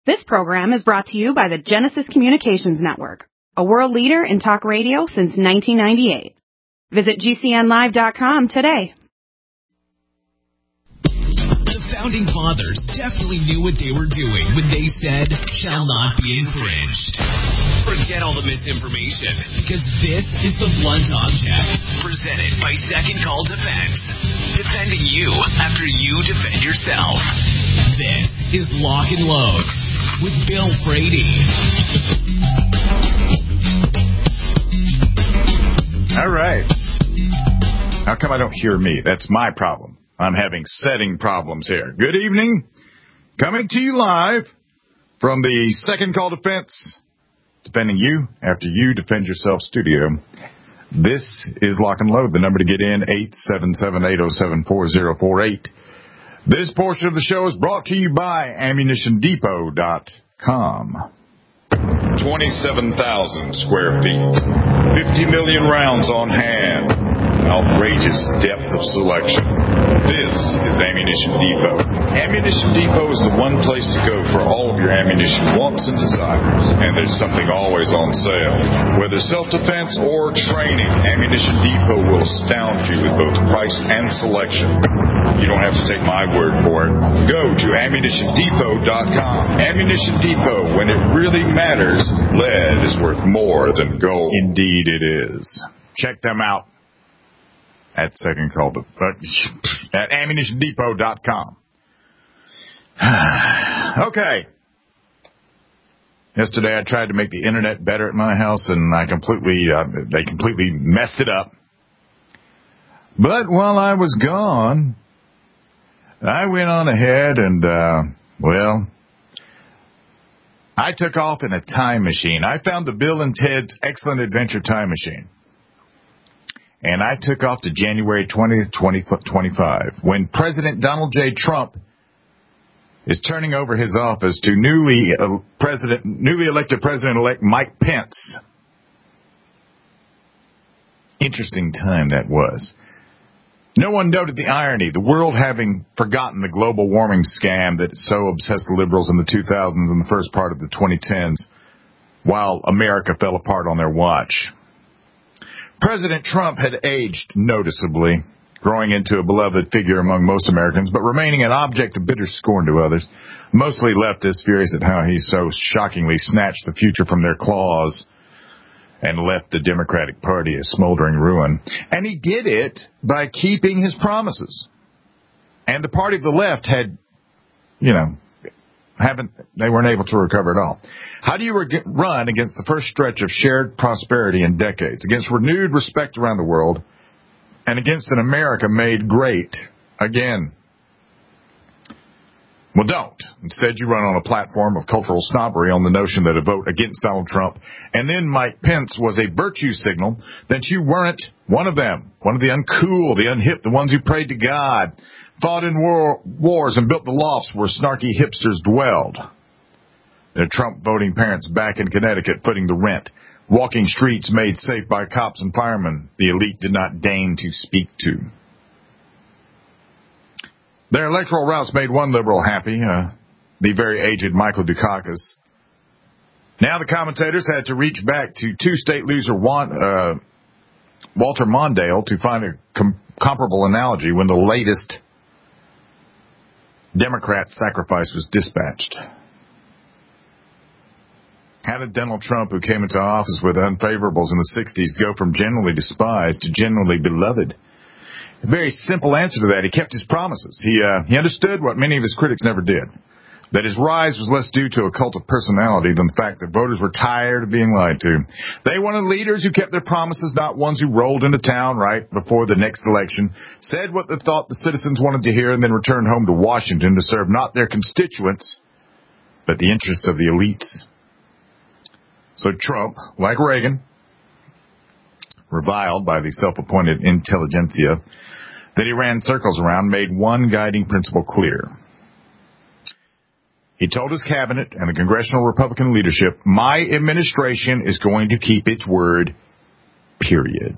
This program is brought to you by the Genesis Communications Network, a world leader in talk radio since 1998. Visit GCNlive.com today. The Founding Fathers definitely knew what they were doing when they said, shall not be infringed. Forget all the misinformation, because this is The Blunt Object, presented by Second Call Defense. Defending you after you defend yourself. This is Lock and Load with Bill Frady. All right. How come I don't hear me? That's my problem. I'm having setting problems here. Good evening. Coming to you live from the Second Call Defense, defending you after you defend yourself studio. This is Lock and Load. The number to get in, 877-807-4048. This portion of the show is brought to you by AmmunitionDepot.com. 27,000 square feet, 50 million rounds on hand, outrageous depth of selection. This is Ammunition Depot. Ammunition Depot is the one place to go for all of your ammunition wants and desires, and there's something always on sale. Whether self-defense or training, Ammunition Depot will astound you with both price and selection. You don't have to take my word for it. Go to AmmunitionDepot.com. Ammunition Depot, when it really matters, lead is worth more than gold. Indeed it is. Check them out at Second Call at AmmunitionDepot.com. Okay. Yesterday I tried to make the internet better at my house, and they completely messed it up. But while I was gone, I went on ahead and, I took off in a time machine. I found the Bill and Ted's Excellent Adventure time machine. And I took off to January 20th, 2025, when President Donald J. Trump is turning over his office to newly elected President-elect Mike Pence. Interesting time that was. No one noted the irony, the world having forgotten the global warming scam that so obsessed the liberals in the 2000s and the first part of the 2010s, while America fell apart on their watch. President Trump had aged noticeably, growing into a beloved figure among most Americans, but remaining an object of bitter scorn to others, mostly leftists furious at how he so shockingly snatched the future from their claws and left the Democratic Party a smoldering ruin. And he did it by keeping his promises. And the party of the left had, they weren't able to recover at all. How do you run against the first stretch of shared prosperity in decades, against renewed respect around the world, and against an America made great again? Well, don't. Instead, you run on a platform of cultural snobbery on the notion that a vote against Donald Trump and then Mike Pence was a virtue signal that you weren't one of them, one of the uncool, the unhip, the ones who prayed to God, fought in wars and built the lofts where snarky hipsters dwelled. Their Trump voting parents back in Connecticut footing the rent, walking streets made safe by cops and firemen the elite did not deign to speak to. Their electoral routes made one liberal happy, the very aged Michael Dukakis. Now the commentators had to reach back to two-state loser Walter Mondale to find a comparable analogy when the latest Democrat sacrifice was dispatched. How did Donald Trump, who came into office with unfavorables in the 60s, go from generally despised to generally beloved? A very simple answer to that. He kept his promises. He understood what many of his critics never did, that his rise was less due to a cult of personality than the fact that voters were tired of being lied to. They wanted leaders who kept their promises, not ones who rolled into town right before the next election, said what they thought the citizens wanted to hear, and then returned home to Washington to serve not their constituents, but the interests of the elites. So Trump, like Reagan, reviled by the self-appointed intelligentsia that he ran circles around, made one guiding principle clear. He told his cabinet and the congressional Republican leadership, my administration is going to keep its word, period.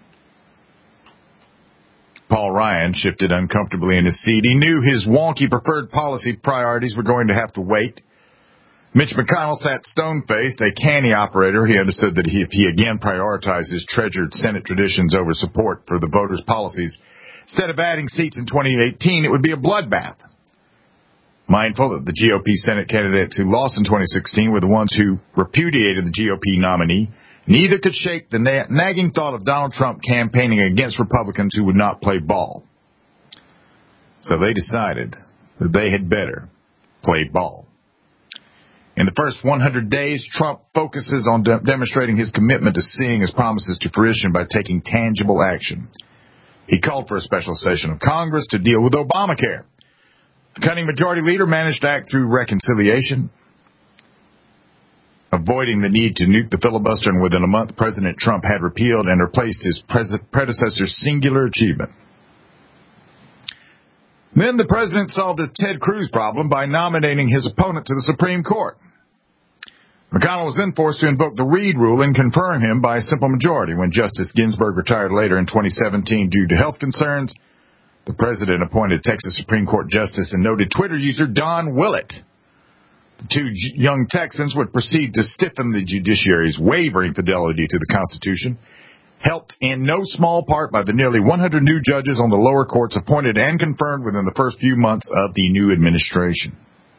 Paul Ryan shifted uncomfortably in his seat. He knew his wonky preferred policy priorities were going to have to wait. Mitch McConnell sat stone-faced, a canny operator. He understood that if he again prioritized his treasured Senate traditions over support for the voters' policies, instead of adding seats in 2018, it would be a bloodbath. Mindful that the GOP Senate candidates who lost in 2016 were the ones who repudiated the GOP nominee, neither could shake the nagging thought of Donald Trump campaigning against Republicans who would not play ball. So they decided that they had better play ball. In the first 100 days, Trump focuses on demonstrating his commitment to seeing his promises to fruition by taking tangible action. He called for a special session of Congress to deal with Obamacare. The cunning majority leader managed to act through reconciliation, avoiding the need to nuke the filibuster, and within a month, President Trump had repealed and replaced his predecessor's singular achievement. Then the president solved his Ted Cruz problem by nominating his opponent to the Supreme Court. McConnell was then forced to invoke the Reed rule and confirm him by a simple majority. When Justice Ginsburg retired later in 2017 due to health concerns, the president appointed Texas Supreme Court Justice and noted Twitter user Don Willett. The two young Texans would proceed to stiffen the judiciary's wavering fidelity to the Constitution, helped in no small part by the nearly 100 new judges on the lower courts appointed and confirmed within the first few months of the new administration.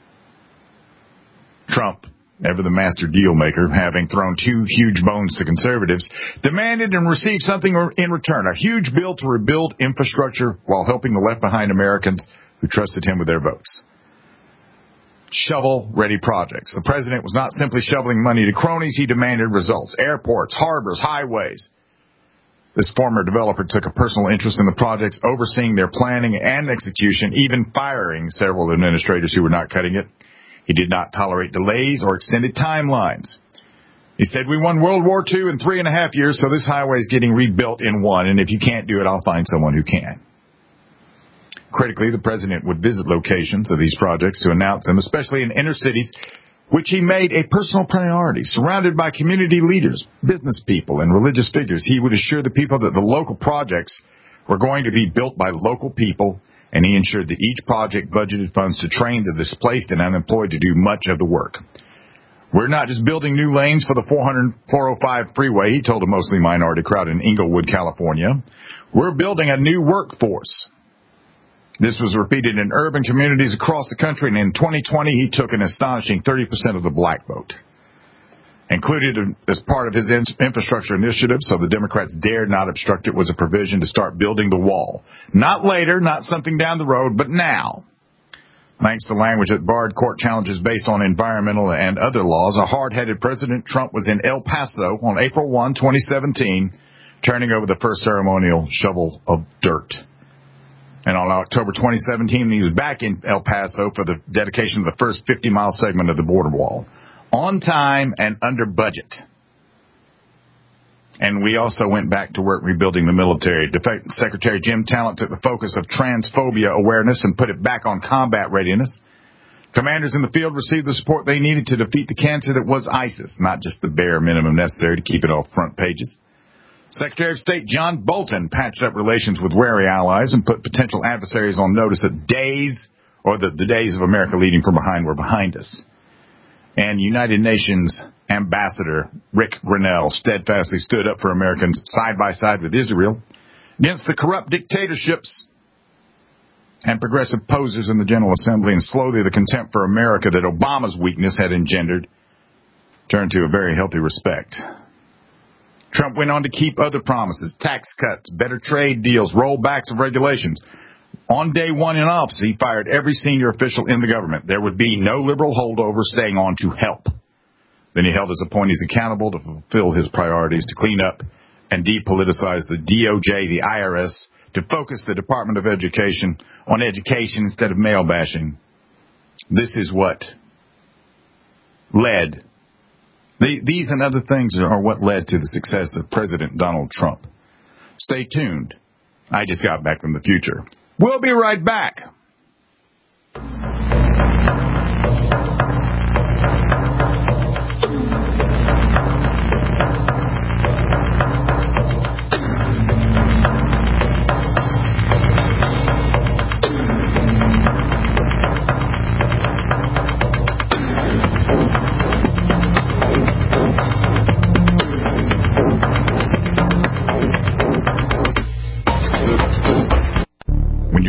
Trump, ever the master deal maker, having thrown two huge bones to conservatives, demanded and received something in return, a huge bill to rebuild infrastructure while helping the left-behind Americans who trusted him with their votes. Shovel-ready projects. The president was not simply shoveling money to cronies, he demanded results. Airports, harbors, highways. This former developer took a personal interest in the projects, overseeing their planning and execution, even firing several administrators who were not cutting it. He did not tolerate delays or extended timelines. He said, "We won World War II in 3.5 years, so this highway is getting rebuilt in 1, and if you can't do it, I'll find someone who can." Critically, the president would visit locations of these projects to announce them, especially in inner cities, which he made a personal priority. Surrounded by community leaders, business people, and religious figures, he would assure the people that the local projects were going to be built by local people, and he ensured that each project budgeted funds to train the displaced and unemployed to do much of the work. "We're not just building new lanes for the 405 freeway," he told a mostly minority crowd in Inglewood, California. "We're building a new workforce." This was repeated in urban communities across the country, and in 2020 he took an astonishing 30% of the black vote. Included as part of his infrastructure initiative, so the Democrats dared not obstruct it, was a provision to start building the wall. Not later, not something down the road, but now. Thanks to language that barred court challenges based on environmental and other laws, a hard-headed President Trump was in El Paso on April 1, 2017, turning over the first ceremonial shovel of dirt. And on October 2017, he was back in El Paso for the dedication of the first 50-mile segment of the border wall. On time and under budget. And we also went back to work rebuilding the military. Defense Secretary Jim Talent took the focus of transphobia awareness and put it back on combat readiness. Commanders in the field received the support they needed to defeat the cancer that was ISIS, not just the bare minimum necessary to keep it off front pages. Secretary of State John Bolton patched up relations with wary allies and put potential adversaries on notice that the days of America leading from behind were behind us. And United Nations Ambassador Rick Grenell steadfastly stood up for Americans side by side with Israel against the corrupt dictatorships and progressive posers in the General Assembly, and slowly the contempt for America that Obama's weakness had engendered turned to a very healthy respect. Trump went on to keep other promises: tax cuts, better trade deals, rollbacks of regulations. On day one in office, he fired every senior official in the government. There would be no liberal holdover, staying on to help. Then he held his appointees accountable to fulfill his priorities, to clean up and depoliticize the DOJ, the IRS, to focus the Department of Education on education instead of male bashing. This is what led, these and other things are what led to the success of President Donald Trump. Stay tuned. I just got back from the future. We'll be right back.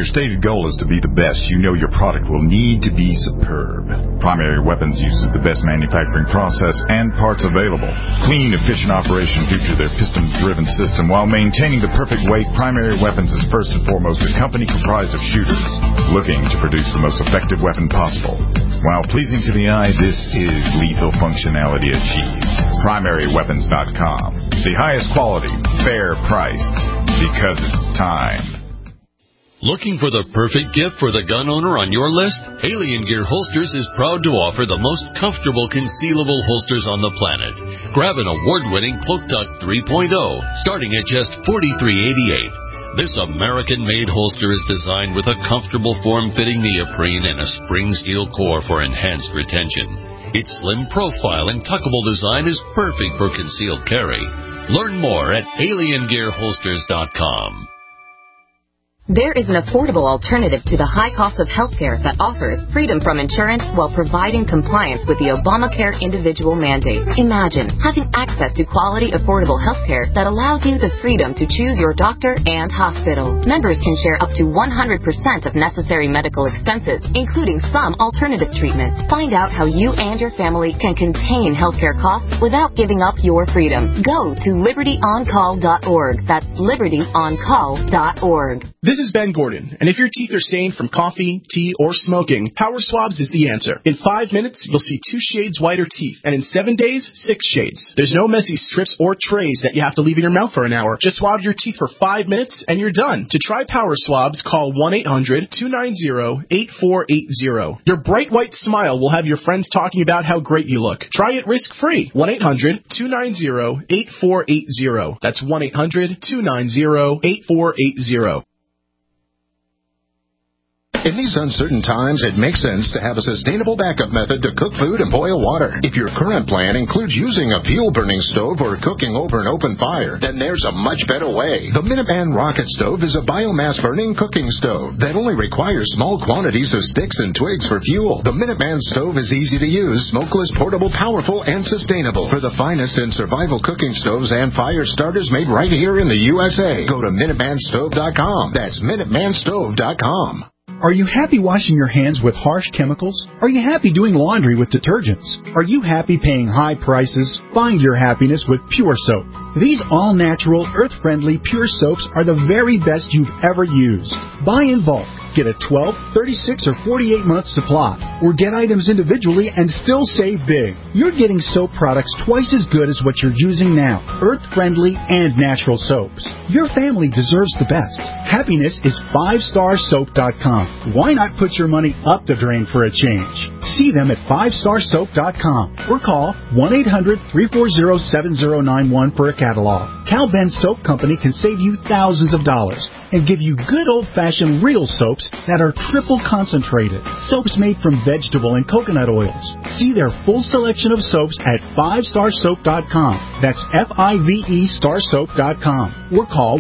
stated goal is to be the best, you know your product will need to be superb. Primary Weapons uses the best manufacturing process and parts available. Clean, efficient operation due to their piston-driven system. While maintaining the perfect weight, Primary Weapons is first and foremost a company comprised of shooters looking to produce the most effective weapon possible. While pleasing to the eye, this is lethal functionality achieved. PrimaryWeapons.com. The highest quality, fair priced, because it's time. Looking for the perfect gift for the gun owner on your list? Alien Gear Holsters is proud to offer the most comfortable concealable holsters on the planet. Grab an award-winning Cloak Tuck 3.0, starting at just $43.88. This American-made holster is designed with a comfortable form-fitting neoprene and a spring steel core for enhanced retention. Its slim profile and tuckable design is perfect for concealed carry. Learn more at aliengearholsters.com. There is an affordable alternative to the high cost of healthcare that offers freedom from insurance while providing compliance with the Obamacare individual mandate. Imagine having access to quality, affordable healthcare that allows you the freedom to choose your doctor and hospital. Members can share up to 100% of necessary medical expenses, including some alternative treatments. Find out how you and your family can contain healthcare costs without giving up your freedom. Go to libertyoncall.org. That's libertyoncall.org. This is Ben Gordon, and if your teeth are stained from coffee, tea, or smoking, Power Swabs is the answer. In 5 minutes, you'll see 2 shades whiter teeth, and in 7 days, 6 shades. There's no messy strips or trays that you have to leave in your mouth for an hour. Just swab your teeth for 5 minutes, and you're done. To try Power Swabs, call 1-800-290-8480. Your bright white smile will have your friends talking about how great you look. Try it risk-free. 1-800-290-8480. That's 1-800-290-8480. In these uncertain times, it makes sense to have a sustainable backup method to cook food and boil water. If your current plan includes using a fuel-burning stove or cooking over an open fire, then there's a much better way. The Minuteman Rocket Stove is a biomass-burning cooking stove that only requires small quantities of sticks and twigs for fuel. The Minuteman Stove is easy to use, smokeless, portable, powerful, and sustainable. For the finest in survival cooking stoves and fire starters made right here in the USA, go to MinutemanStove.com. That's MinutemanStove.com. Are you happy washing your hands with harsh chemicals? Are you happy doing laundry with detergents? Are you happy paying high prices? Find your happiness with Pure Soap. These all-natural, earth-friendly Pure Soaps are the very best you've ever used. Buy in bulk. Get a 12, 36, or 48-month supply, or get items individually and still save big. You're getting soap products twice as good as what you're using now, earth-friendly and natural soaps. Your family deserves the best. Happiness is 5starsoap.com. Why not put your money up the drain for a change? See them at 5starsoap.com or call 1-800-340-7091 for a catalog. Cal Ben Soap Company can save you thousands of dollars and give you good old-fashioned real soaps that are triple concentrated. Soaps made from vegetable and coconut oils. See their full selection of soaps at 5starsoap.com. That's F-I-V-E starsoap.com. Or call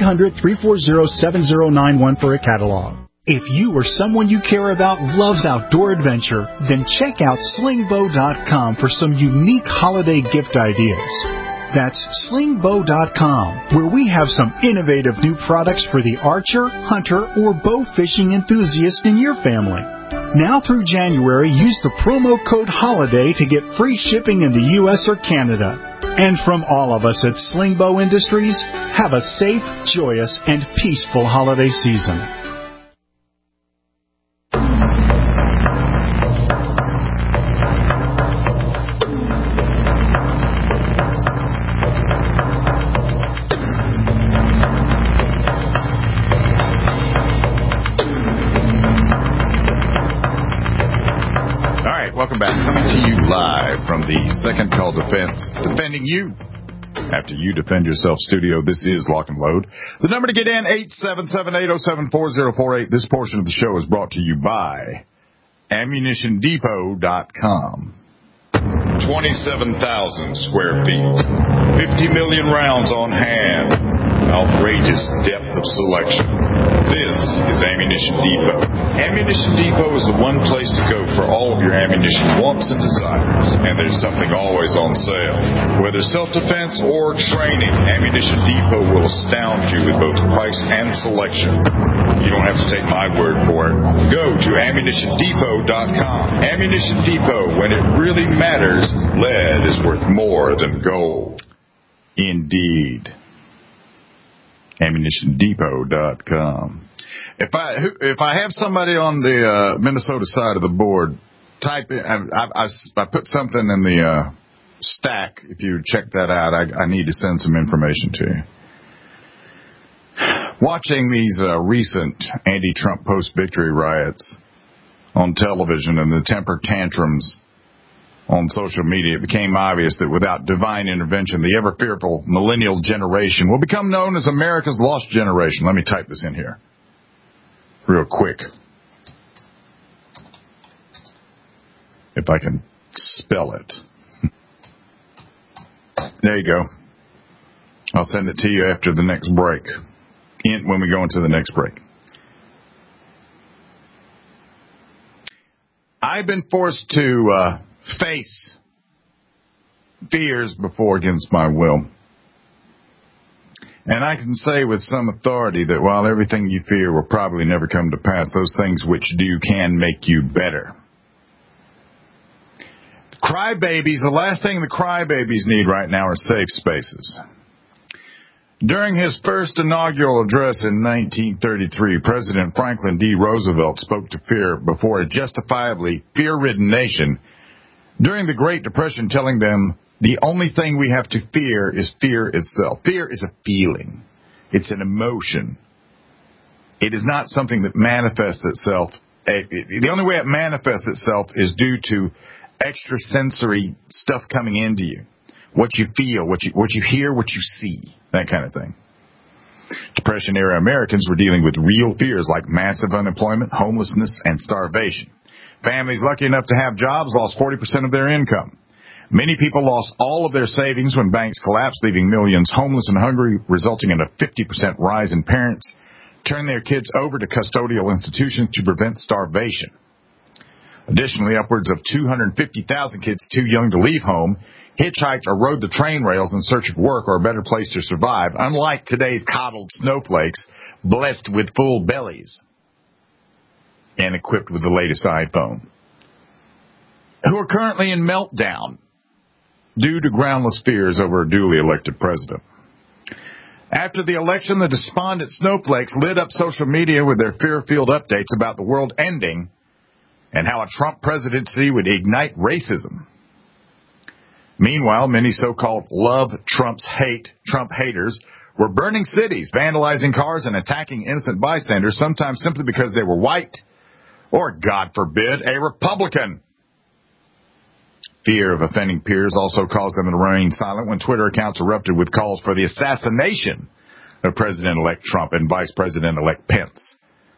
1-800-340-7091 for a catalog. If you or someone you care about loves outdoor adventure, then check out slingbow.com for some unique holiday gift ideas. That's slingbow.com, where we have some innovative new products for the archer, hunter, or bow fishing enthusiast in your family. Now through January, use the promo code HOLIDAY to get free shipping in the U.S. or Canada. And from all of us at Slingbow Industries, have a safe, joyous, and peaceful holiday season. Welcome back. Coming to you live from the Second Call Defense, defending you after you defend yourself studio. This is Lock and Load. The number to get in, 877-807-4048. This portion of the show is brought to you by AmmunitionDepot.com. 27,000 square feet, 50 million rounds on hand, outrageous depth of selection. This is Ammunition Depot. Ammunition Depot is the one place to go for all of your ammunition wants and desires. And there's something always on sale. Whether self-defense or training, Ammunition Depot will astound you with both price and selection. You don't have to take my word for it. Go to AmmunitionDepot.com. Ammunition Depot, when it really matters, lead is worth more than gold. Indeed. AmmunitionDepot.com. If I have somebody on the Minnesota side of the board, type in. I put something in the stack. If you check that out, I need to send some information to you. Watching these recent anti-Trump post-victory riots on television and the temper tantrums on social media, it became obvious that without divine intervention, the ever-fearful millennial generation will become known as America's lost generation. Let me type this in here real quick, if I can spell it. There you go. I'll send it to you after the next break, when we go into the next break. I've been forced to face fears before against my will. And I can say with some authority that while everything you fear will probably never come to pass, those things which do can make you better. Crybabies, the last thing the crybabies need right now are safe spaces. During his first inaugural address in 1933, President Franklin D. Roosevelt spoke to fear before a justifiably fear-ridden nation during the Great Depression, telling them, the only thing we have to fear is fear itself. Fear is a feeling. It's an emotion. It is not something that manifests itself. The only way it manifests itself is due to extrasensory stuff coming into you. What you feel, what you hear, what you see, that kind of thing. Depression-era Americans were dealing with real fears like massive unemployment, homelessness, and starvation. Families lucky enough to have jobs lost 40% of their income. Many people lost all of their savings when banks collapsed, leaving millions homeless and hungry, resulting in a 50% rise in parents turning their kids over to custodial institutions to prevent starvation. Additionally, upwards of 250,000 kids too young to leave home hitchhiked or rode the train rails in search of work or a better place to survive, unlike today's coddled snowflakes blessed with full bellies and equipped with the latest iPhone, who are currently in meltdown due to groundless fears over a duly elected president. After the election, the despondent snowflakes lit up social media with their fear-filled updates about the world ending and how a Trump presidency would ignite racism. Meanwhile, many so-called love Trump's hate Trump haters were burning cities, vandalizing cars, and attacking innocent bystanders, sometimes simply because they were white or, God forbid, a Republican. Fear of offending peers also caused them to remain silent when Twitter accounts erupted with calls for the assassination of President-elect Trump and Vice President-elect Pence.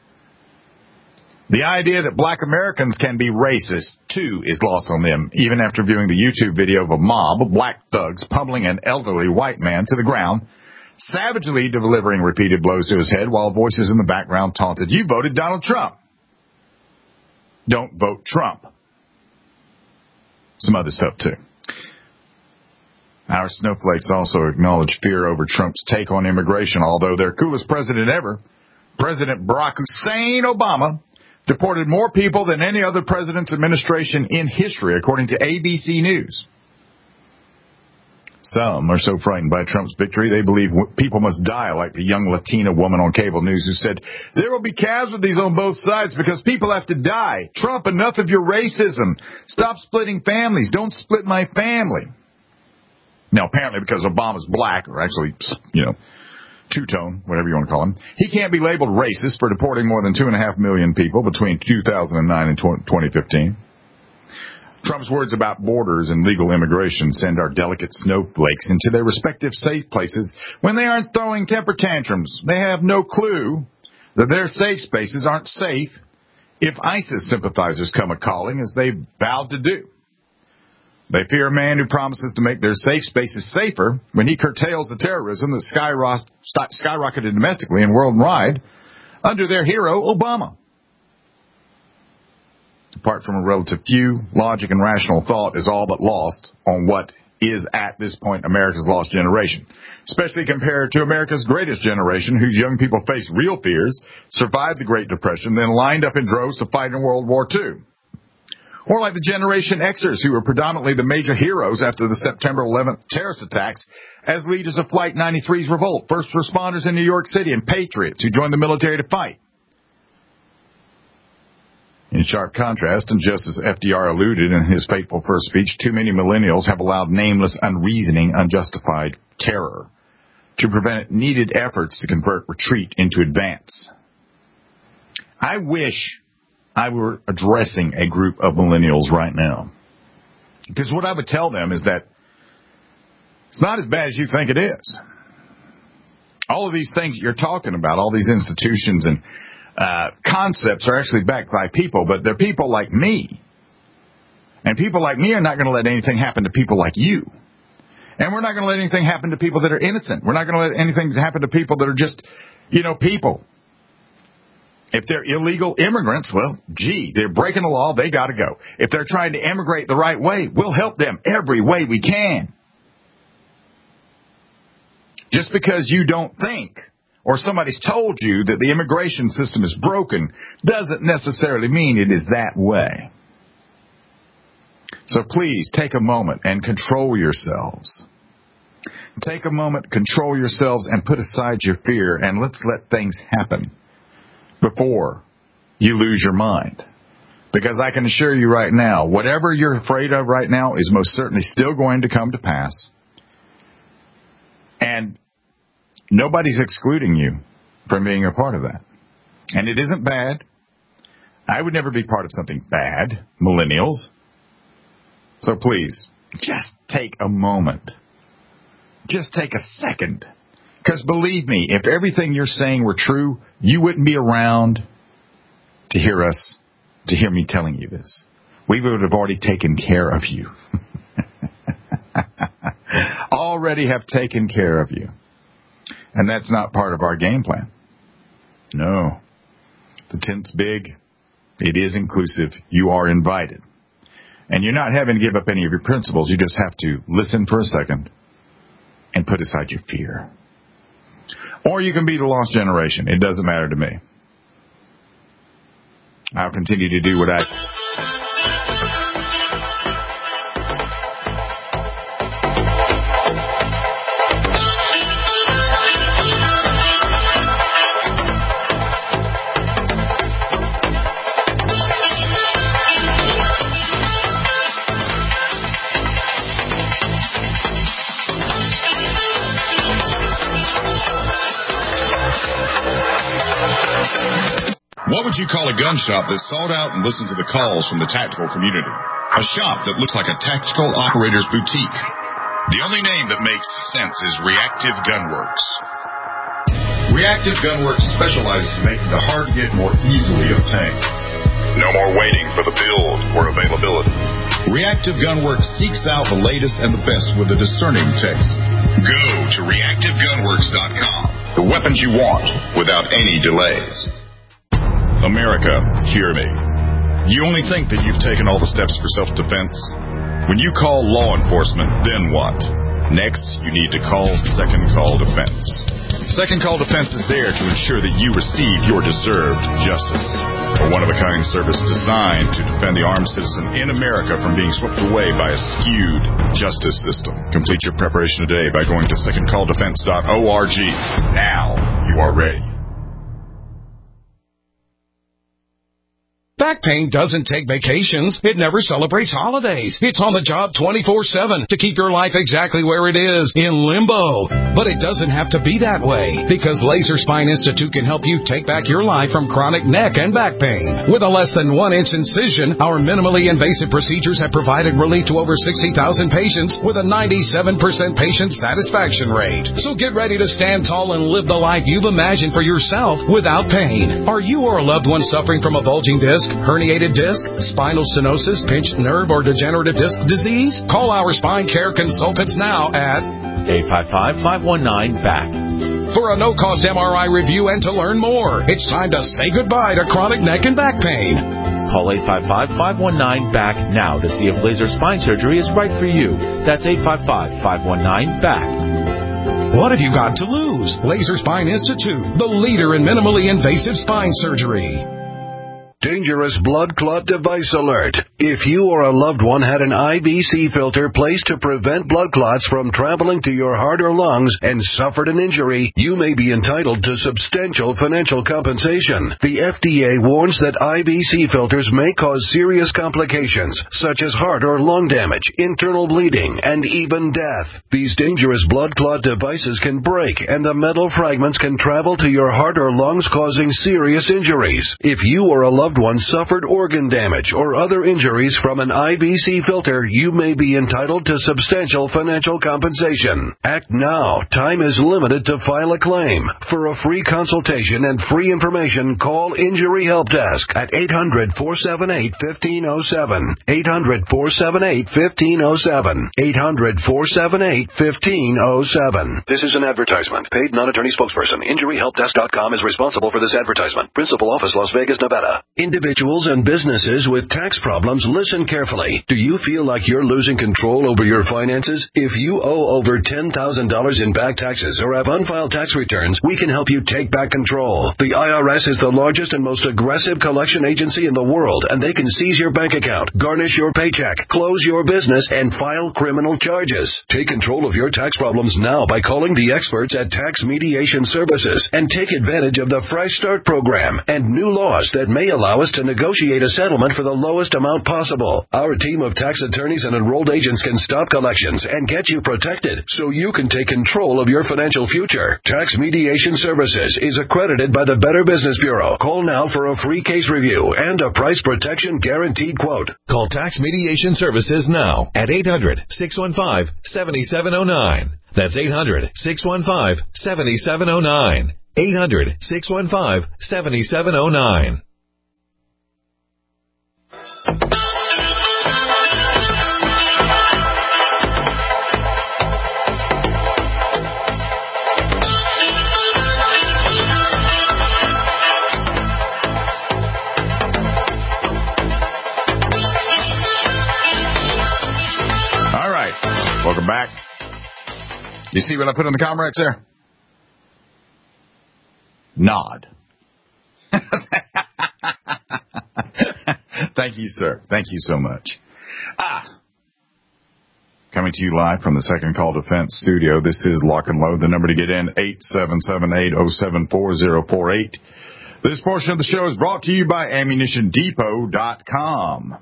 The idea that black Americans can be racist, too, is lost on them, even after viewing the YouTube video of a mob of black thugs pummeling an elderly white man to the ground, savagely delivering repeated blows to his head while voices in the background taunted, "You voted Donald Trump. Don't vote Trump." Some other stuff, too. Our snowflakes also acknowledge fear over Trump's take on immigration, although their coolest president ever, President Barack Hussein Obama, deported more people than any other president's administration in history, according to ABC News. Some are so frightened by Trump's victory, they believe people must die, like the young Latina woman on cable news who said, "There will be casualties on both sides because people have to die. Trump, enough of your racism. Stop splitting families. Don't split my family." Now, apparently because Obama's black, or actually, two-tone, whatever you want to call him, he can't be labeled racist for deporting more than 2.5 million people between 2009 and 2015. Trump's words about borders and legal immigration send our delicate snowflakes into their respective safe places when they aren't throwing temper tantrums. They have no clue that their safe spaces aren't safe if ISIS sympathizers come a-calling, as they've vowed to do. They fear a man who promises to make their safe spaces safer when he curtails the terrorism that skyrocketed domestically and worldwide, under their hero, Obama. Apart from a relative few, logic and rational thought is all but lost on what is at this point America's lost generation, especially compared to America's greatest generation, whose young people faced real fears, survived the Great Depression, then lined up in droves to fight in World War II. Or like the Generation Xers, who were predominantly the major heroes after the September 11th terrorist attacks as leaders of Flight 93's revolt, first responders in New York City, and patriots who joined the military to fight. In sharp contrast, and just as FDR alluded in his fateful first speech, too many millennials have allowed nameless, unreasoning, unjustified terror to prevent needed efforts to convert retreat into advance. I wish I were addressing a group of millennials right now, because what I would tell them is that it's not as bad as you think it is. All of these things that you're talking about, all these institutions and concepts are actually backed by people, but they're people like me. And people like me are not going to let anything happen to people like you. And we're not going to let anything happen to people that are innocent. We're not going to let anything happen to people that are just, people. If they're illegal immigrants, well, they're breaking the law. They got to go. If they're trying to immigrate the right way, we'll help them every way we can. Just because you don't think or somebody's told you that the immigration system is broken doesn't necessarily mean it is that way. So please take a moment and control yourselves. Take a moment, control yourselves, and put aside your fear, and let's let things happen before you lose your mind. Because I can assure you right now, whatever you're afraid of right now is most certainly still going to come to pass. And nobody's excluding you from being a part of that. And it isn't bad. I would never be part of something bad, millennials. So please, just take a moment. Just take a second. Because believe me, if everything you're saying were true, you wouldn't be around to hear me telling you this. We would have already taken care of you. Already have taken care of you. And that's not part of our game plan. No. The tent's big. It is inclusive. You are invited. And you're not having to give up any of your principles. You just have to listen for a second and put aside your fear. Or you can be the lost generation. It doesn't matter to me. I'll continue to do what What would you call a gun shop that sought out and listened to the calls from the tactical community? A shop that looks like a tactical operator's boutique. The only name that makes sense is Reactive Gunworks. Reactive Gunworks specializes in making the hard-to-get more easily obtained. No more waiting for the build or availability. Reactive Gunworks seeks out the latest and the best with a discerning taste. Go to reactivegunworks.com. The weapons you want without any delays. America, hear me. You only think that you've taken all the steps for self-defense? When you call law enforcement, then what? Next, you need to call Second Call Defense. Second Call Defense is there to ensure that you receive your deserved justice. A one-of-a-kind service designed to defend the armed citizen in America from being swept away by a skewed justice system. Complete your preparation today by going to secondcalldefense.org. Now you are ready. Back pain doesn't take vacations. It never celebrates holidays. It's on the job 24/7 to keep your life exactly where it is, in limbo. But it doesn't have to be that way, because Laser Spine Institute can help you take back your life from chronic neck and back pain. With a less than 1-inch incision, our minimally invasive procedures have provided relief to over 60,000 patients with a 97% patient satisfaction rate. So get ready to stand tall and live the life you've imagined for yourself without pain. Are you or a loved one suffering from a bulging disc, herniated disc, spinal stenosis, pinched nerve, or degenerative disc disease? Call our spine care consultants now at 855-519-BACK. For for a no-cost MRI review and to learn more. It's time to say goodbye to chronic neck and back pain. Call 855-519-BACK now to see if laser spine surgery is right for you. That's 855-519-BACK. What have you got to lose? Laser Spine Institute, the leader in minimally invasive spine surgery. Dangerous blood clot device alert. If you or a loved one had an IVC filter placed to prevent blood clots from traveling to your heart or lungs and suffered an injury, you may be entitled to substantial financial compensation. The FDA warns that IVC filters may cause serious complications, such as heart or lung damage, internal bleeding, and even death. These dangerous blood clot devices can break, and the metal fragments can travel to your heart or lungs, causing serious injuries. If you or a loved one suffered organ damage or other injuries from an IVC filter, you may be entitled to substantial financial compensation. Act now. Time is limited to file a claim. For a free consultation and free information, call Injury Help Desk at 800-478-1507. 800-478-1507. 800-478-1507. This is an advertisement. Paid non-attorney spokesperson. InjuryHelpDesk.com is responsible for this advertisement. Principal office, Las Vegas, Nevada. Individuals and businesses with tax problems, listen carefully. Do you feel like you're losing control over your finances? If you owe over $10,000 in back taxes or have unfiled tax returns, we can help you take back control. The IRS is the largest and most aggressive collection agency in the world, and they can seize your bank account, garnish your paycheck, close your business, and file criminal charges. Take control of your tax problems now by calling the experts at Tax Mediation Services and take advantage of the Fresh Start program and new laws that may allow us to negotiate a settlement for the lowest amount possible. Our team of tax attorneys and enrolled agents can stop collections and get you protected so you can take control of your financial future. Tax Mediation Services is accredited by the Better Business Bureau. Call now for a free case review and a price protection guaranteed quote. Call Tax Mediation Services now at 800-615-7709. That's 800-615-7709. 800-615-7709. All right. Welcome back. You see what I put on the Comrex there? Nod. Thank you, sir. Thank you so much. Coming to you live from the Second Call Defense studio. This is Lock and Load. The number to get in, 877-807-4048. This portion of the show is brought to you by AmmunitionDepot.com.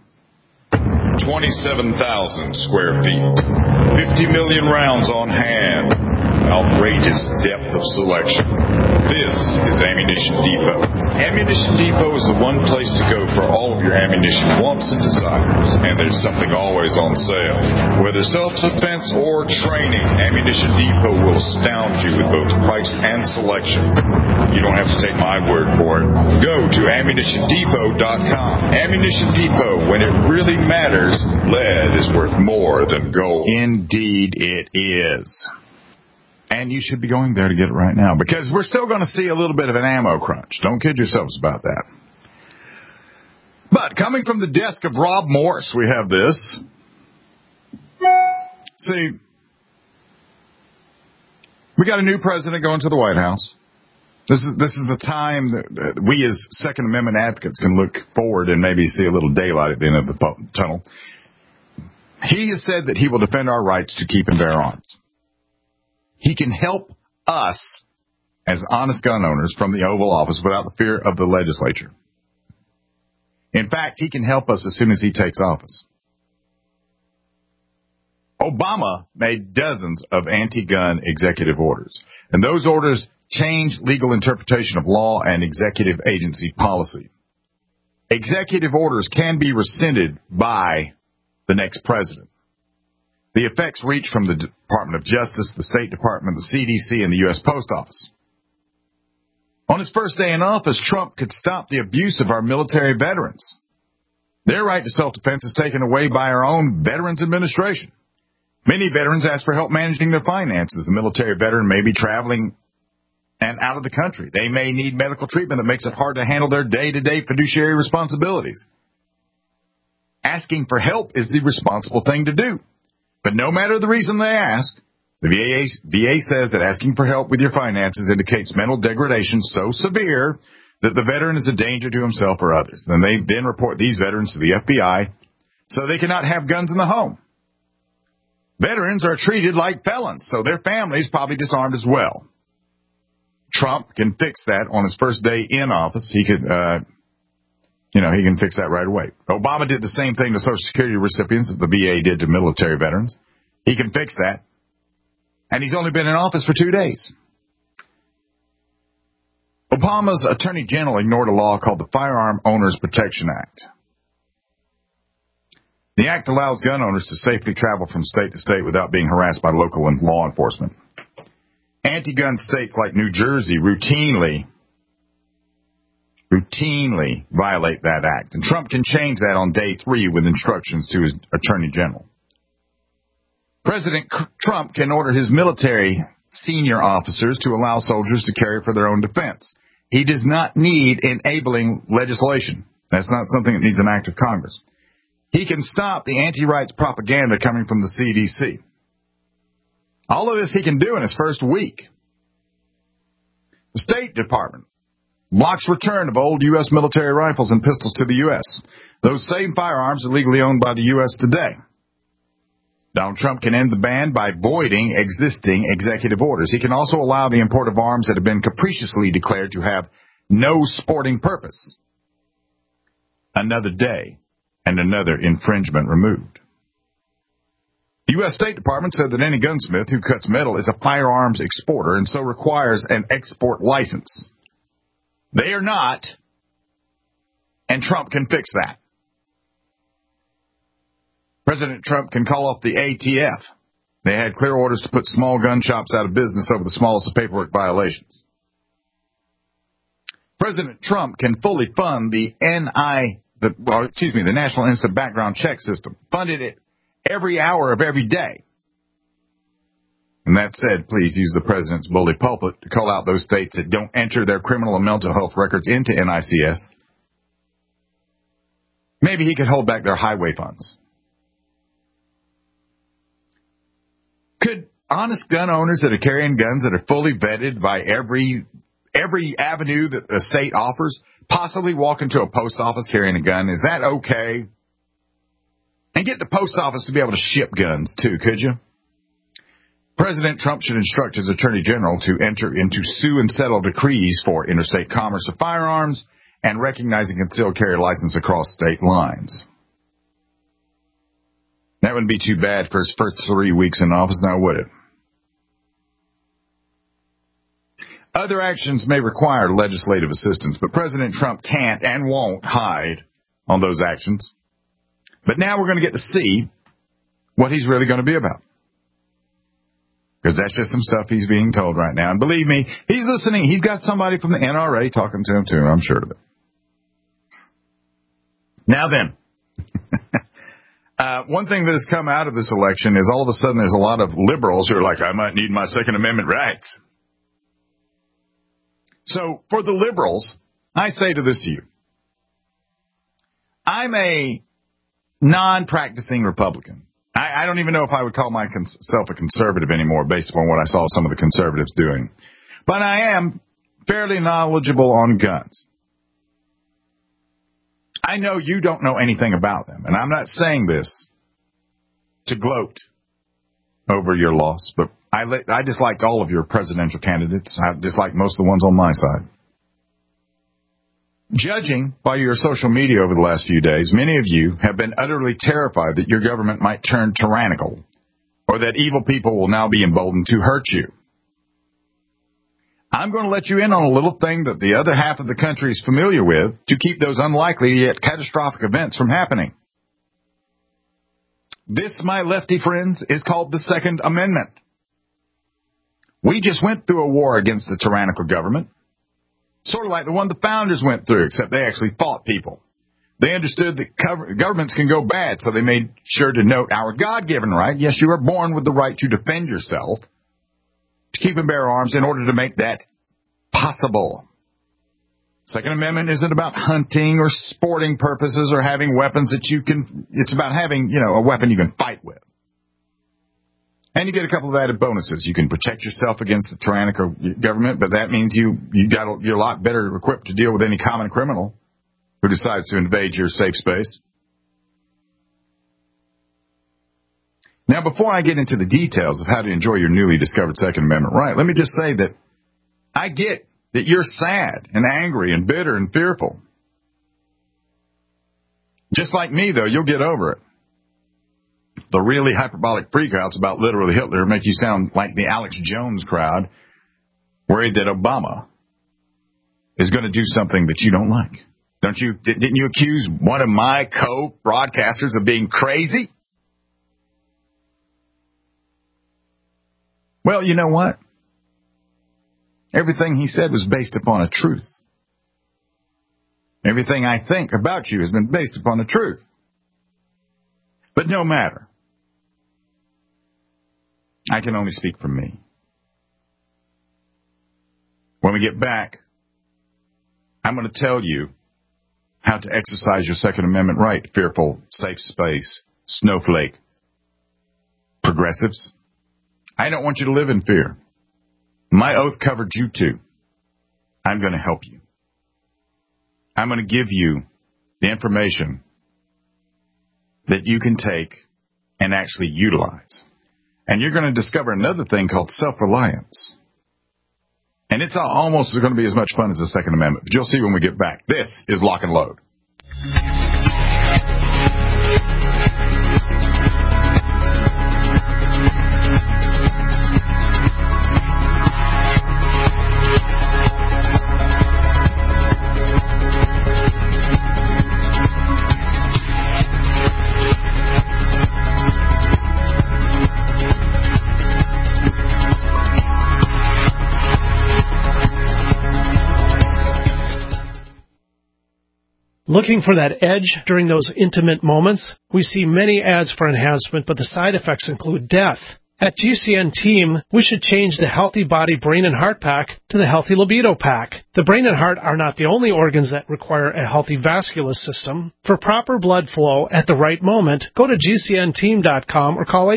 27,000 square feet. 50 million rounds on hand. Outrageous depth of selection. This is Ammunition Depot. Ammunition Depot is the one place to go for all of your ammunition wants and desires. And there's something always on sale. Whether self-defense or training, Ammunition Depot will astound you with both price and selection. You don't have to take my word for it. Go to AmmunitionDepot.com. Ammunition Depot, when it really matters, lead is worth more than gold. Indeed it is. And you should be going there to get it right now, because we're still going to see a little bit of an ammo crunch. Don't kid yourselves about that. But coming from the desk of Rob Morse, we have this. See, we got a new president going to the White House. This is the time that we as Second Amendment advocates can look forward and maybe see a little daylight at the end of the tunnel. He has said that he will defend our rights to keep and bear arms. He can help us as honest gun owners from the Oval Office without the fear of the legislature. In fact, he can help us as soon as he takes office. Obama made dozens of anti-gun executive orders, and those orders changed legal interpretation of law and executive agency policy. Executive orders can be rescinded by the next president. The effects reach from the Department of Justice, the State Department, the CDC, and the U.S. Post Office. On his first day in office, Trump could stop the abuse of our military veterans. Their right to self-defense is taken away by our own Veterans Administration. Many veterans ask for help managing their finances. The military veteran may be traveling and out of the country. They may need medical treatment that makes it hard to handle their day-to-day fiduciary responsibilities. Asking for help is the responsible thing to do. But no matter the reason they ask, the VA says that asking for help with your finances indicates mental degradation so severe that the veteran is a danger to himself or others. Then they report these veterans to the FBI so they cannot have guns in the home. Veterans are treated like felons, so their families probably disarmed as well. Trump can fix that on his first day in office. He could, he can fix that right away. Obama did the same thing to Social Security recipients that the VA did to military veterans. He can fix that. And he's only been in office for 2 days. Obama's Attorney General ignored a law called the Firearm Owners Protection Act. The act allows gun owners to safely travel from state to state without being harassed by local and law enforcement. Anti-gun states like New Jersey routinely violate that act. And Trump can change that on day 3 with instructions to his Attorney General. President Trump can order his military senior officers to allow soldiers to carry for their own defense. He does not need enabling legislation. That's not something that needs an act of Congress. He can stop the anti-rights propaganda coming from the CDC. All of this he can do in his first week. The State Department blocks return of old U.S. military rifles and pistols to the U.S. Those same firearms are legally owned by the U.S. today. Donald Trump can end the ban by voiding existing executive orders. He can also allow the import of arms that have been capriciously declared to have no sporting purpose. Another day and another infringement removed. The U.S. State Department said that any gunsmith who cuts metal is a firearms exporter and so requires an export license. They are not, and Trump can fix that. President Trump can call off the ATF. They had clear orders to put small gun shops out of business over the smallest of paperwork violations. President Trump can fully fund the National Instant Background Check System, funded it every hour of every day. And that said, please use the president's bully pulpit to call out those states that don't enter their criminal and mental health records into NICS. Maybe he could hold back their highway funds. Could honest gun owners that are carrying guns that are fully vetted by every avenue that the state offers possibly walk into a post office carrying a gun? Is that okay? And get the post office to be able to ship guns, too, could you? President Trump should instruct his Attorney General to enter into sue and settle decrees for interstate commerce of firearms and recognizing concealed carry license across state lines. That wouldn't be too bad for his first 3 weeks in office, now would it? Other actions may require legislative assistance, but President Trump can't and won't hide on those actions. But now we're going to get to see what he's really going to be about. Because that's just some stuff he's being told right now. And believe me, he's listening. He's got somebody from the NRA talking to him, too. I'm sure of it. Now then, one thing that has come out of this election is all of a sudden there's a lot of liberals who are like, I might need my Second Amendment rights. So for the liberals, I say to you, I'm a non-practicing Republican. I don't even know if I would call myself a conservative anymore based upon what I saw some of the conservatives doing. But I am fairly knowledgeable on guns. I know you don't know anything about them, and I'm not saying this to gloat over your loss, but I dislike all of your presidential candidates. I dislike most of the ones on my side. Judging by your social media over the last few days, many of you have been utterly terrified that your government might turn tyrannical or that evil people will now be emboldened to hurt you. I'm going to let you in on a little thing that the other half of the country is familiar with to keep those unlikely yet catastrophic events from happening. This, my lefty friends, is called the Second Amendment. We just went through a war against the tyrannical government. Sort of like the one the founders went through, except they actually fought people. They understood that governments can go bad, so they made sure to note our God-given right. Yes, you are born with the right to defend yourself, to keep and bear arms in order to make that possible. Second Amendment isn't about hunting or sporting purposes or having weapons that you can, it's about having, a weapon you can fight with. And you get a couple of added bonuses. You can protect yourself against the tyrannical government, but that means you're a lot better equipped to deal with any common criminal who decides to invade your safe space. Now, before I get into the details of how to enjoy your newly discovered Second Amendment right, let me just say that I get that you're sad and angry and bitter and fearful. Just like me, though, you'll get over it. The really hyperbolic freakouts about literally Hitler make you sound like the Alex Jones crowd, worried that Obama is going to do something that you don't like. Didn't you accuse one of my co-broadcasters of being crazy? Well, you know what? Everything he said was based upon a truth. Everything I think about you has been based upon the truth. But no matter. I can only speak for me. When we get back, I'm going to tell you how to exercise your Second Amendment right, fearful, safe space, snowflake, progressives. I don't want you to live in fear. My oath covered you too. I'm going to help you. I'm going to give you the information that you can take and actually utilize. And you're going to discover another thing called self-reliance. And it's almost going to be as much fun as the Second Amendment. But you'll see when we get back. This is Lock and Load. Looking for that edge during those intimate moments? We see many ads for enhancement, but the side effects include death. At GCN Team, we should change the Healthy Body, Brain, and Heart Pack to the Healthy Libido Pack. The brain and heart are not the only organs that require a healthy vascular system. For proper blood flow at the right moment, go to GCNteam.com or call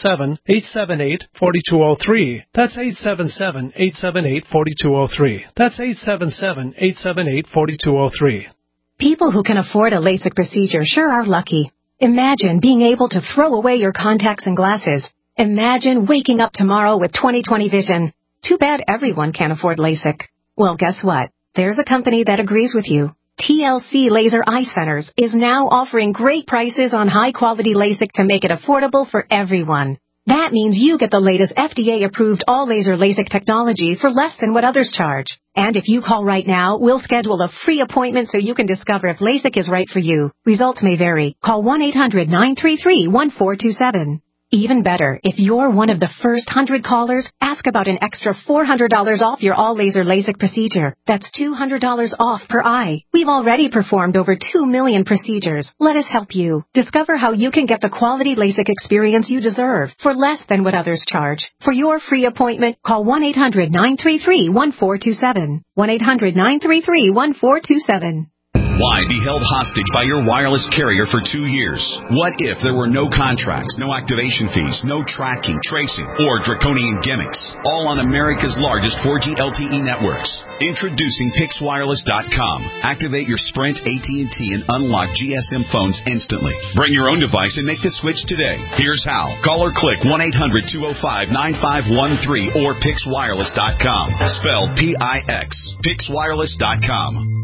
877-878-4203. That's 877-878-4203. That's 877-878-4203. People who can afford a LASIK procedure sure are lucky. Imagine being able to throw away your contacts and glasses. Imagine waking up tomorrow with 20/20 vision. Too bad everyone can't afford LASIK. Well, guess what? There's a company that agrees with you. TLC Laser Eye Centers is now offering great prices on high-quality LASIK to make it affordable for everyone. That means you get the latest FDA-approved all-laser LASIK technology for less than what others charge. And if you call right now, we'll schedule a free appointment so you can discover if LASIK is right for you. Results may vary. Call 1-800-933-1427. Even better, if you're one of the first 100 callers, ask about an extra $400 off your all-laser LASIK procedure. That's $200 off per eye. We've already performed over 2 million procedures. Let us help you. Discover how you can get the quality LASIK experience you deserve for less than what others charge. For your free appointment, call 1-800-933-1427. 1-800-933-1427. Why be held hostage by your wireless carrier for 2 years? What if there were no contracts, no activation fees, no tracking, tracing, or draconian gimmicks? All on America's largest 4G LTE networks. Introducing PixWireless.com. Activate your Sprint, AT&T, and unlock GSM phones instantly. Bring your own device and make the switch today. Here's how. Call or click 1-800-205-9513 or PixWireless.com. Spelled P-I-X. PixWireless.com.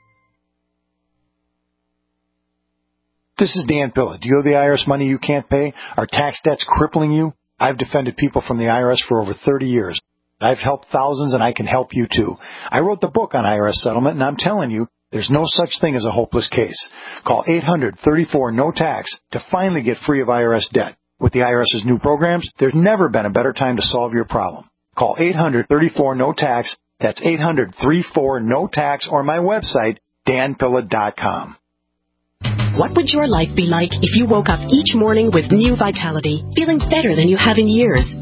This is Dan Pilla. Do you owe the IRS money you can't pay? Are tax debts crippling you? I've defended people from the IRS for over 30 years. I've helped thousands, and I can help you too. I wrote the book on IRS settlement, and I'm telling you, there's no such thing as a hopeless case. Call 800-34-NO-TAX to finally get free of IRS debt. With the IRS's new programs, there's never been a better time to solve your problem. Call 800-34-NO-TAX. That's 800-34-NO-TAX, or my website, danpilla.com. What would your life be like if you woke up each morning with new vitality, feeling better than you have in years?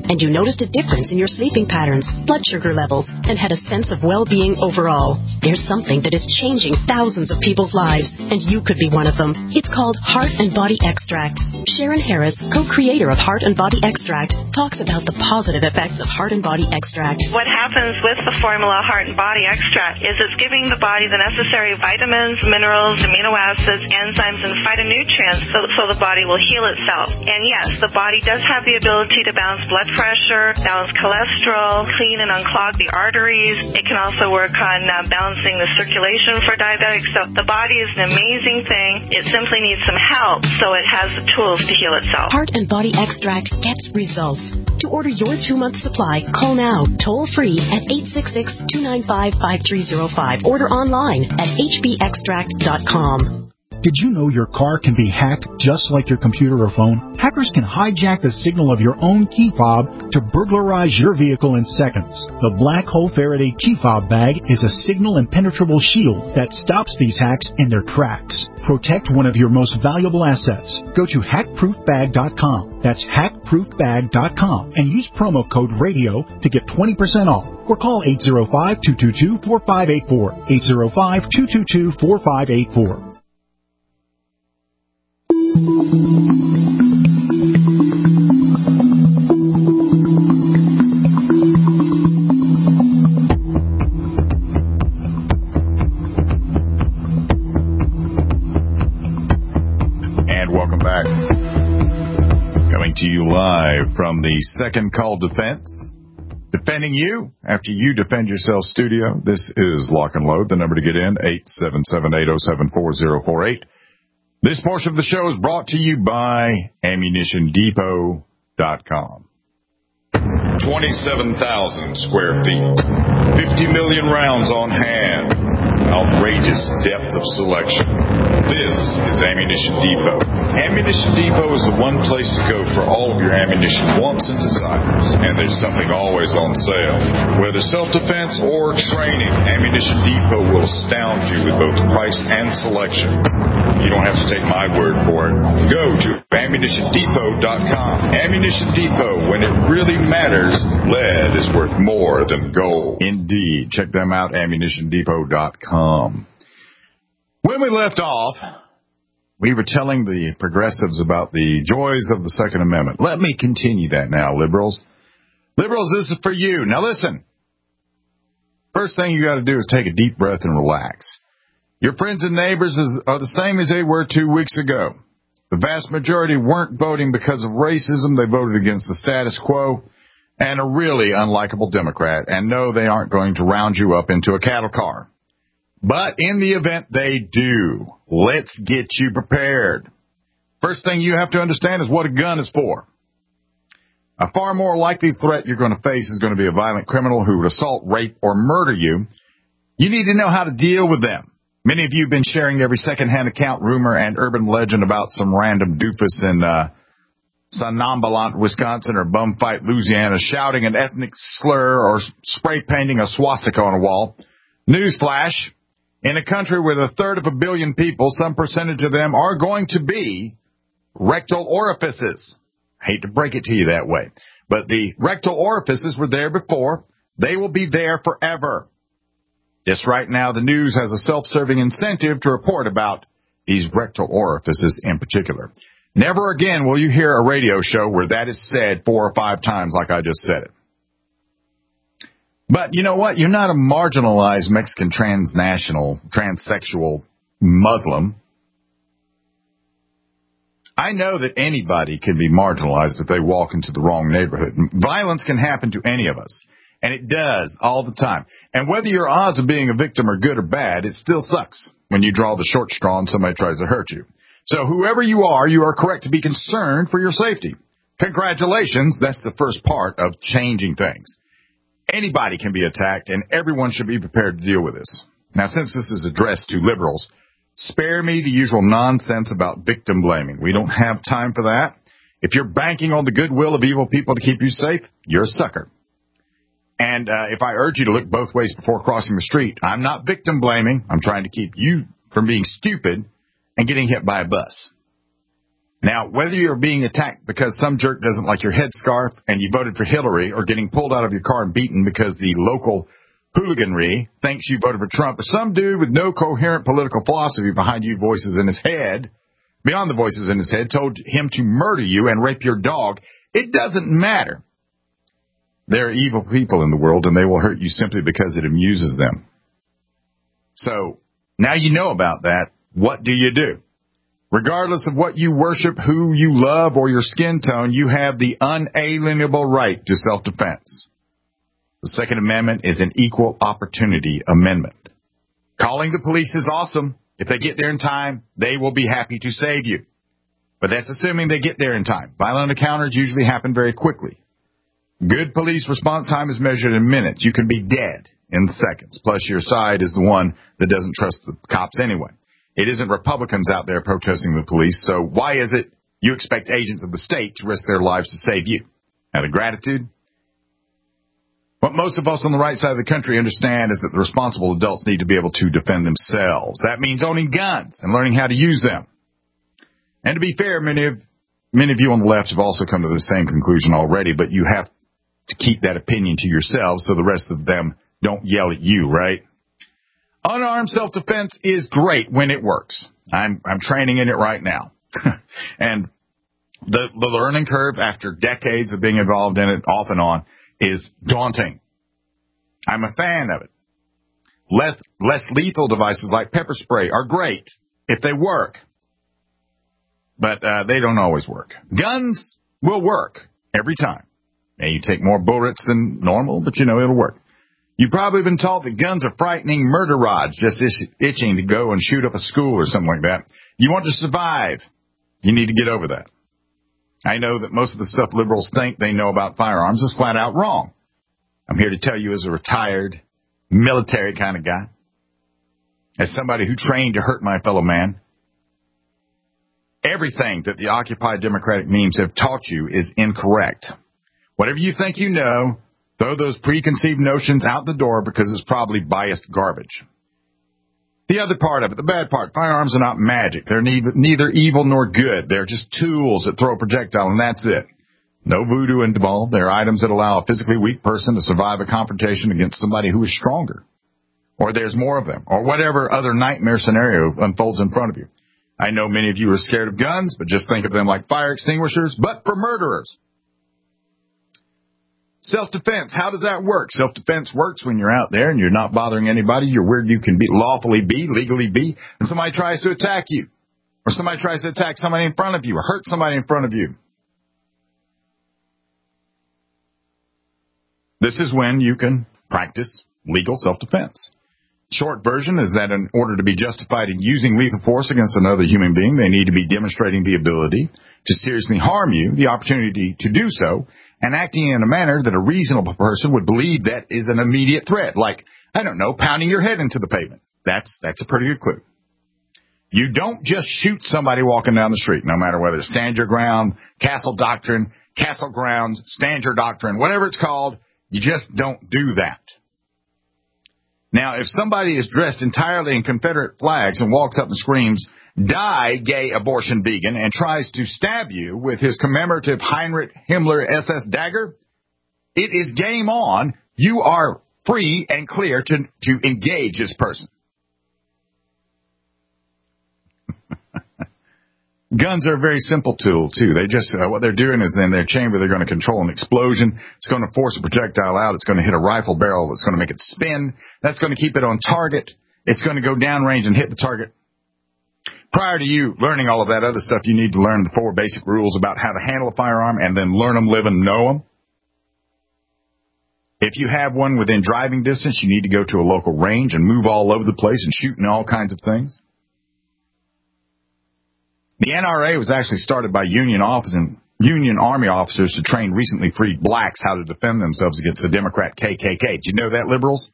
and you noticed a difference in your sleeping patterns, blood sugar levels, and had a sense of well-being overall. There's something that is changing thousands of people's lives, and you could be one of them. It's called Heart and Body Extract. Sharon Harris, co-creator of Heart and Body Extract, talks about the positive effects of Heart and Body Extract. What happens with the formula Heart and Body Extract is it's giving the body the necessary vitamins, minerals, amino acids, enzymes, and phytonutrients so the body will heal itself. And yes, the body does have the ability to balance blood pressure, balance cholesterol, clean and unclog the arteries. It can also work on balancing the circulation for diabetics. So the body is an amazing thing. It simply needs some help so it has the tools to heal itself. Heart and Body Extract gets results. To order your 2-month supply, call now, toll free at 866-295-5305. Order online at hbextract.com. Did you know your car can be hacked just like your computer or phone? Hackers can hijack the signal of your own key fob to burglarize your vehicle in seconds. The Black Hole Faraday key fob bag is a signal impenetrable shield that stops these hacks in their tracks. Protect one of your most valuable assets. Go to hackproofbag.com. That's hackproofbag.com and use promo code RADIO to get 20% off. Or call 805-222-4584. 805-222-4584. And welcome back. Coming to you live from the Second Call Defense. Defending you after you defend yourself studio. This is Lock and Load. The number to get in, 877-807-4048. This portion of the show is brought to you by AmmunitionDepot.com. 27,000 square feet, 50 million rounds on hand, outrageous depth of selection. This is Ammunition Depot. Ammunition Depot is the one place to go for all of your ammunition wants and desires. And there's something always on sale. Whether self-defense or training, Ammunition Depot will astound you with both price and selection. You don't have to take my word for it. Go to AmmunitionDepot.com. Ammunition Depot, when it really matters, lead is worth more than gold. Indeed. Check them out, AmmunitionDepot.com. When we left off, we were telling the progressives about the joys of the Second Amendment. Let me continue that now, liberals. Liberals, this is for you. Now listen. First thing you got to do is take a deep breath and relax. Your friends and neighbors are the same as they were 2 weeks ago. The vast majority weren't voting because of racism. They voted against the status quo and a really unlikable Democrat. And no, they aren't going to round you up into a cattle car. But in the event they do, let's get you prepared. First thing you have to understand is what a gun is for. A far more likely threat you're going to face is going to be a violent criminal who would assault, rape, or murder you. You need to know how to deal with them. Many of you have been sharing every second-hand account, rumor, and urban legend about some random doofus in Somnambulant, Wisconsin, or Bumfight, Louisiana, shouting an ethnic slur or spray painting a swastika on a wall. Newsflash. In a country with 1/3 of a billion people, some percentage of them are going to be rectal orifices. I hate to break it to you that way. But the rectal orifices were there before. They will be there forever. Just right now, the news has a self-serving incentive to report about these rectal orifices in particular. Never again will you hear a radio show where that is said 4 or 5 times like I just said it. But you know what? You're not a marginalized Mexican transnational, transsexual Muslim. I know that anybody can be marginalized if they walk into the wrong neighborhood. Violence can happen to any of us. And it does all the time. And whether your odds of being a victim are good or bad, it still sucks when you draw the short straw and somebody tries to hurt you. So whoever you are correct to be concerned for your safety. Congratulations. That's the first part of changing things. Anybody can be attacked, and everyone should be prepared to deal with this. Now, since this is addressed to liberals, spare me the usual nonsense about victim blaming. We don't have time for that. If you're banking on the goodwill of evil people to keep you safe, you're a sucker. And if I urge you to look both ways before crossing the street, I'm not victim blaming. I'm trying to keep you from being stupid and getting hit by a bus. Now, whether you're being attacked because some jerk doesn't like your headscarf and you voted for Hillary, or getting pulled out of your car and beaten because the local hooliganry thinks you voted for Trump, or some dude with no coherent political philosophy behind you voices in his head, beyond the voices in his head, told him to murder you and rape your dog, it doesn't matter. There are evil people in the world, and they will hurt you simply because it amuses them. So, now you know about that. What do you do? Regardless of what you worship, who you love, or your skin tone, you have the unalienable right to self-defense. The Second Amendment is an equal opportunity amendment. Calling the police is awesome. If they get there in time, they will be happy to save you. But that's assuming they get there in time. Violent encounters usually happen very quickly. Good police response time is measured in minutes. You can be dead in seconds. Plus, your side is the one that doesn't trust the cops anyway. It isn't Republicans out there protesting the police, so why is it you expect agents of the state to risk their lives to save you? Out of gratitude? What most of us on the right side of the country understand is that the responsible adults need to be able to defend themselves. That means owning guns and learning how to use them. And to be fair, many of you on the left have also come to the same conclusion already, but you have to keep that opinion to yourselves so the rest of them don't yell at you, right? Unarmed self-defense is great when it works. I'm training in it right now. And the learning curve after decades of being involved in it off and on is daunting. I'm a fan of it. Less lethal devices like pepper spray are great if they work. But they don't always work. Guns will work every time. And you take more bullets than normal, but it'll work. You've probably been told that guns are frightening murder rods, just itching to go and shoot up a school or something like that. You want to survive. You need to get over that. I know that most of the stuff liberals think they know about firearms is flat out wrong. I'm here to tell you as a retired military kind of guy, as somebody who trained to hurt my fellow man, everything that the Occupy Democratic memes have taught you is incorrect. Whatever you think you know, throw those preconceived notions out the door because it's probably biased garbage. The other part of it, the bad part, firearms are not magic. They're neither evil nor good. They're just tools that throw a projectile, and that's it. No voodoo involved. They're items that allow a physically weak person to survive a confrontation against somebody who is stronger. Or there's more of them. Or whatever other nightmare scenario unfolds in front of you. I know many of you are scared of guns, but just think of them like fire extinguishers, but for murderers. Self-defense, how does that work? Self-defense works when you're out there and you're not bothering anybody. You're where you can lawfully be, legally be, and somebody tries to attack you. Or somebody tries to attack somebody in front of you or hurt somebody in front of you. This is when you can practice legal self-defense. Short version is that in order to be justified in using lethal force against another human being, they need to be demonstrating the ability to seriously harm you, the opportunity to do so, and acting in a manner that a reasonable person would believe that is an immediate threat, like, pounding your head into the pavement. That's a pretty good clue. You don't just shoot somebody walking down the street, no matter whether it's stand your ground, castle doctrine, castle grounds, stand your doctrine, whatever it's called, you just don't do that. Now, if somebody is dressed entirely in Confederate flags and walks up and screams, "Die, gay abortion vegan," and tries to stab you with his commemorative Heinrich Himmler SS dagger, it is game on. You are free and clear to engage this person. Guns are a very simple tool, too. They just, what they're doing is in their chamber, they're going to control an explosion. It's going to force a projectile out. It's going to hit a rifle barrel. That's going to make it spin. That's going to keep it on target. It's going to go downrange and hit the target. Prior to you learning all of that other stuff, you need to learn the 4 basic rules about how to handle a firearm and then learn them, live them, know them. If you have one within driving distance, you need to go to a local range and move all over the place and shoot in all kinds of things. The NRA was actually started by Union Army officers to train recently freed blacks how to defend themselves against the Democrat KKK. Did you know that, liberals?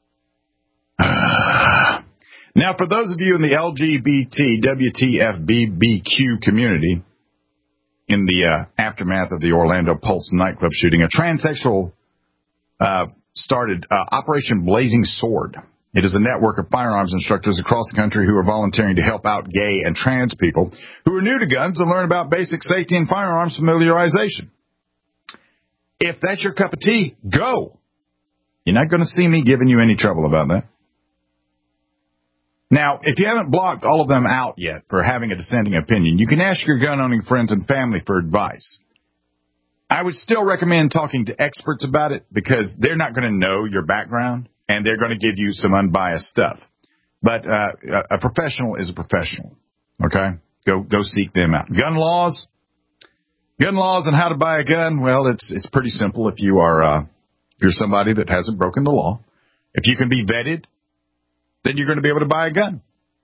Now, for those of you in the LGBT, WTF-BBQ community, in the aftermath of the Orlando Pulse nightclub shooting, a transsexual started Operation Blazing Sword. It is a network of firearms instructors across the country who are volunteering to help out gay and trans people who are new to guns and learn about basic safety and firearms familiarization. If that's your cup of tea, go. You're not going to see me giving you any trouble about that. Now, if you haven't blocked all of them out yet for having a dissenting opinion, you can ask your gun-owning friends and family for advice. I would still recommend talking to experts about it because they're not going to know your background and they're going to give you some unbiased stuff. But a professional is a professional, okay? Go seek them out. Gun laws and how to buy a gun, well, it's pretty simple if you're somebody that hasn't broken the law. If you can be vetted, then you're going to be able to buy a gun.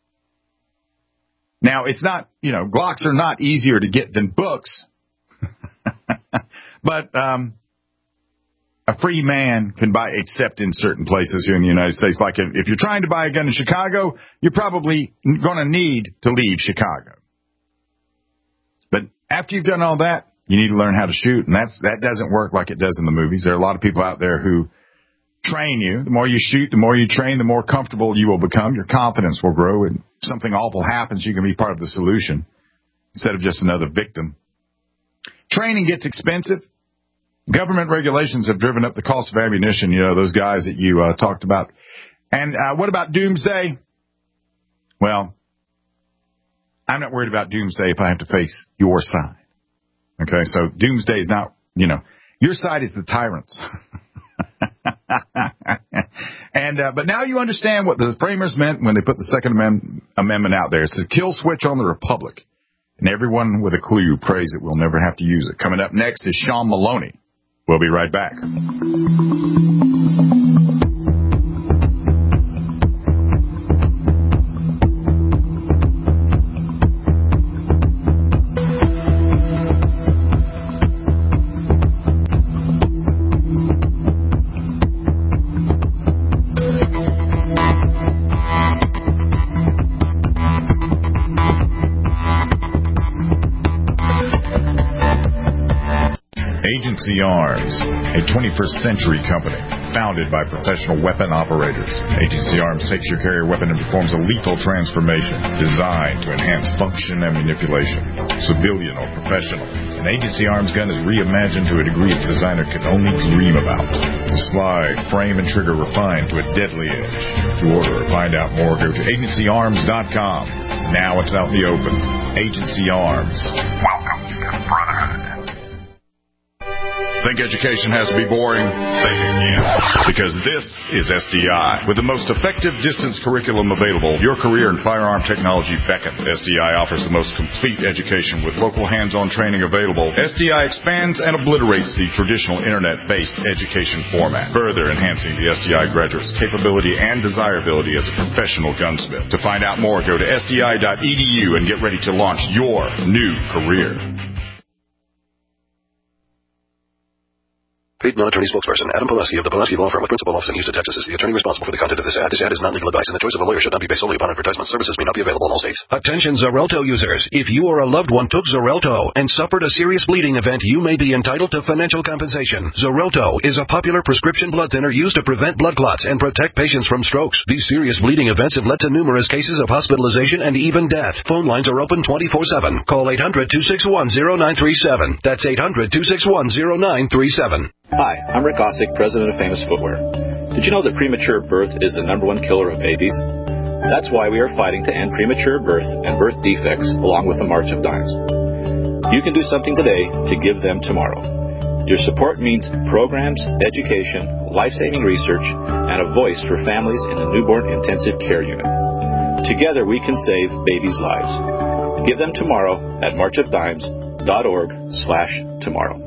Now, it's not, Glocks are not easier to get than books. But a free man can buy, except in certain places here in the United States. Like if you're trying to buy a gun in Chicago, you're probably going to need to leave Chicago. But after you've done all that, you need to learn how to shoot, and that doesn't work like it does in the movies. There are a lot of people out there who train you. The more you shoot, the more you train, the more comfortable you will become. Your confidence will grow, and if something awful happens, you can be part of the solution instead of just another victim. Training gets expensive. Government regulations have driven up the cost of ammunition, those guys that you talked about. And what about doomsday? Well, I'm not worried about doomsday if I have to face your side. Okay, so doomsday is not, your side is the tyrants. And but now you understand what the framers meant when they put the Second Amendment out there. It's a kill switch on the Republic. And everyone with a clue prays it will never have to use it. Coming up next is Sean Maloney. We'll be right back. Agency Arms, a 21st century company founded by professional weapon operators. Agency Arms takes your carrier weapon and performs a lethal transformation designed to enhance function and manipulation. Civilian or professional, an Agency Arms gun is reimagined to a degree its designer could only dream about. The slide, frame, and trigger refined to a deadly edge. To order or find out more, go to agencyarms.com. Now it's out in the open. Agency Arms. Welcome to the Brotherhood. Think education has to be boring? Think again. Because this is SDI. With the most effective distance curriculum available, your career in firearm technology beckons. SDI offers the most complete education with local hands-on training available. SDI expands and obliterates the traditional internet-based education format, further enhancing the SDI graduate's capability and desirability as a professional gunsmith. To find out more, go to sdi.edu and get ready to launch your new career. Paid non-attorney spokesperson Adam Pulaski of the Pulaski Law Firm with principal office in Houston, Texas is the attorney responsible for the content of this ad. This ad is not legal advice, and the choice of a lawyer should not be based solely upon advertisement. Services may not be available in all states. Attention Xarelto users. If you or a loved one took Xarelto and suffered a serious bleeding event, you may be entitled to financial compensation. Xarelto is a popular prescription blood thinner used to prevent blood clots and protect patients from strokes. These serious bleeding events have led to numerous cases of hospitalization and even death. Phone lines are open 24/7. Call 800-261-0937. That's 800-261-0937. Hi, I'm Rick Ossick, president of Famous Footwear. Did you know that premature birth is the #1 killer of babies? That's why we are fighting to end premature birth and birth defects along with the March of Dimes. You can do something today to give them tomorrow. Your support means programs, education, life-saving research, and a voice for families in the newborn intensive care unit. Together we can save babies' lives. Give them tomorrow at marchofdimes.org/tomorrow.